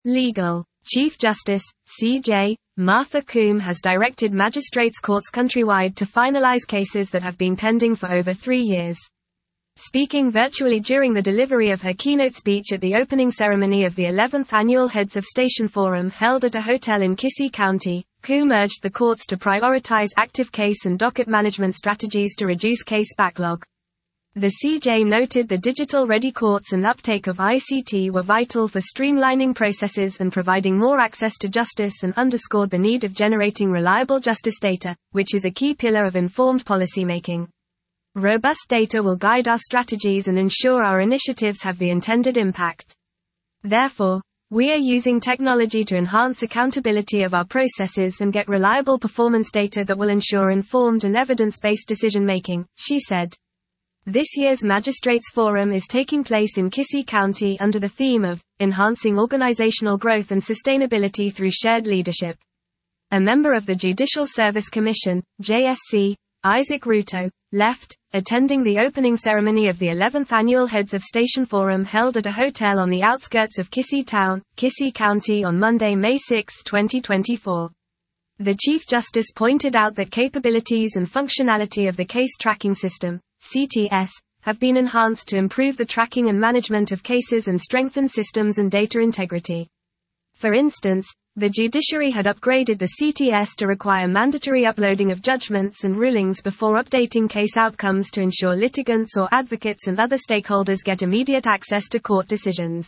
Legal. Chief Justice, C.J. Martha Koum has directed magistrates' courts countrywide to finalize cases that have been pending for over 3 years. Speaking virtually during the delivery of her keynote speech at the opening ceremony of the 11th Annual Heads of Station Forum held at a hotel in Kissee County, Koum urged the courts to prioritize active case and docket management strategies to reduce case backlog. The CJ noted the digital-ready courts and uptake of ICT were vital for streamlining processes and providing more access to justice, and underscored the need of generating reliable justice data, which is a key pillar of informed policymaking. Robust data will guide our strategies and ensure our initiatives have the intended impact. Therefore, we are using technology to enhance accountability of our processes and get reliable performance data that will ensure informed and evidence-based decision-making, she said. This year's Magistrates Forum is taking place in Kissee County under the theme of Enhancing Organizational Growth and Sustainability Through Shared Leadership. A member of the Judicial Service Commission, JSC, Isaac Ruto, left, attending the opening ceremony of the 11th Annual Heads of Station Forum held at a hotel on the outskirts of Kissee Town, Kissee County on Monday, May 6, 2024. The Chief Justice pointed out that capabilities and functionality of the Case Tracking System, CTS, have been enhanced to improve the tracking and management of cases and strengthen systems and data integrity. For instance, the judiciary had upgraded the CTS to require mandatory uploading of judgments and rulings before updating case outcomes to ensure litigants or advocates and other stakeholders get immediate access to court decisions.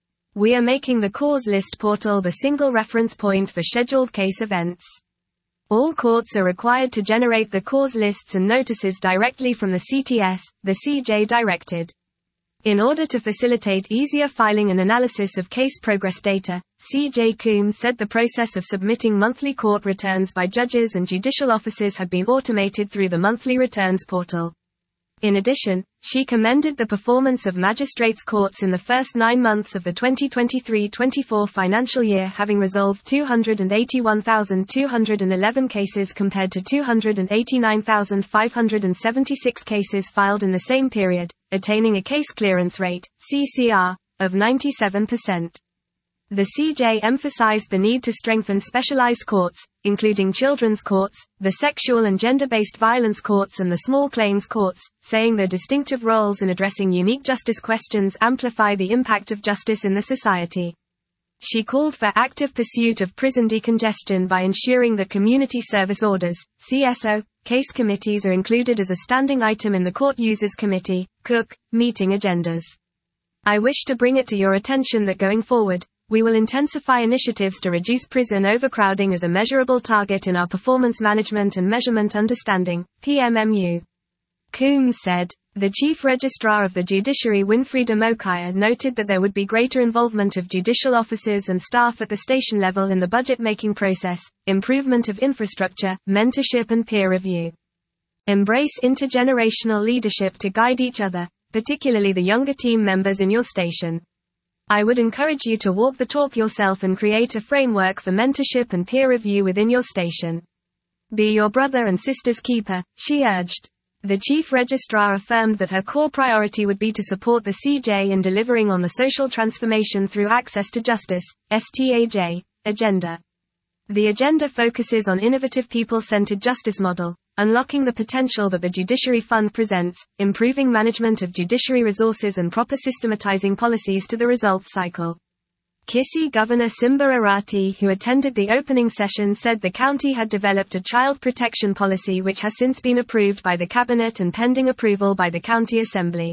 We are making the cause list portal the single reference point for scheduled case events. All courts are required to generate the cause lists and notices directly from the CTS, the CJ directed. In order to facilitate easier filing and analysis of case progress data, C.J. Koum said the process of submitting monthly court returns by judges and judicial officers had been automated through the monthly returns portal. In addition, she commended the performance of magistrates' courts in the first 9 months of the 2023-24 financial year, having resolved 281,211 cases compared to 289,576 cases filed in the same period, attaining a case clearance rate, CCR, of 97%. The CJ emphasized the need to strengthen specialized courts, including children's courts, the sexual and gender-based violence courts and the small claims courts, saying their distinctive roles in addressing unique justice questions amplify the impact of justice in the society. She called for active pursuit of prison decongestion by ensuring that community service orders, CSO, case committees are included as a standing item in the Court Users Committee, COOC, meeting agendas. I wish to bring it to your attention that going forward, we will intensify initiatives to reduce prison overcrowding as a measurable target in our performance management and measurement understanding, PMMU. Koum said. The Chief Registrar of the Judiciary, Winfrieda Mokaya, noted that there would be greater involvement of judicial officers and staff at the station level in the budget-making process, improvement of infrastructure, mentorship and peer review. Embrace intergenerational leadership to guide each other, particularly the younger team members in your station. I would encourage you to walk the talk yourself and create a framework for mentorship and peer review within your station. Be your brother and sister's keeper, she urged. The Chief Registrar affirmed that her core priority would be to support the CJ in delivering on the Social Transformation Through Access to Justice, STAJ, agenda. The agenda focuses on innovative people-centered justice model, unlocking the potential that the Judiciary Fund presents, improving management of judiciary resources and proper systematizing policies to the results cycle. Kissee Governor Simba Arati, who attended the opening session, said the county had developed a child protection policy which has since been approved by the Cabinet and pending approval by the County Assembly.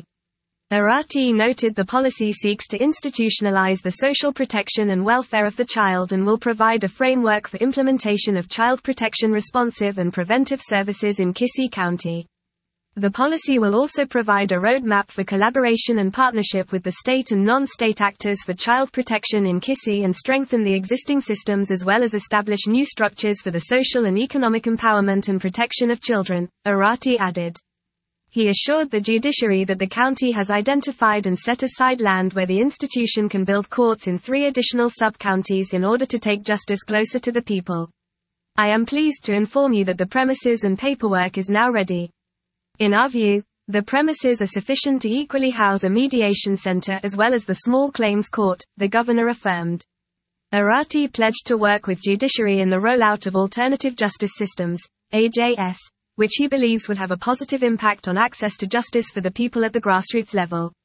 Arati noted the policy seeks to institutionalize the social protection and welfare of the child and will provide a framework for implementation of child protection responsive and preventive services in Kissee County. The policy will also provide a roadmap for collaboration and partnership with the state and non-state actors for child protection in Kissee and strengthen the existing systems as well as establish new structures for the social and economic empowerment and protection of children, Arati added. He assured the judiciary that the county has identified and set aside land where the institution can build courts in 3 additional sub-counties in order to take justice closer to the people. I am pleased to inform you that the premises and paperwork is now ready. In our view, the premises are sufficient to equally house a mediation center as well as the small claims court, the governor affirmed. Arati pledged to work with judiciary in the rollout of alternative justice systems, AJS, which he believes would have a positive impact on access to justice for the people at the grassroots level.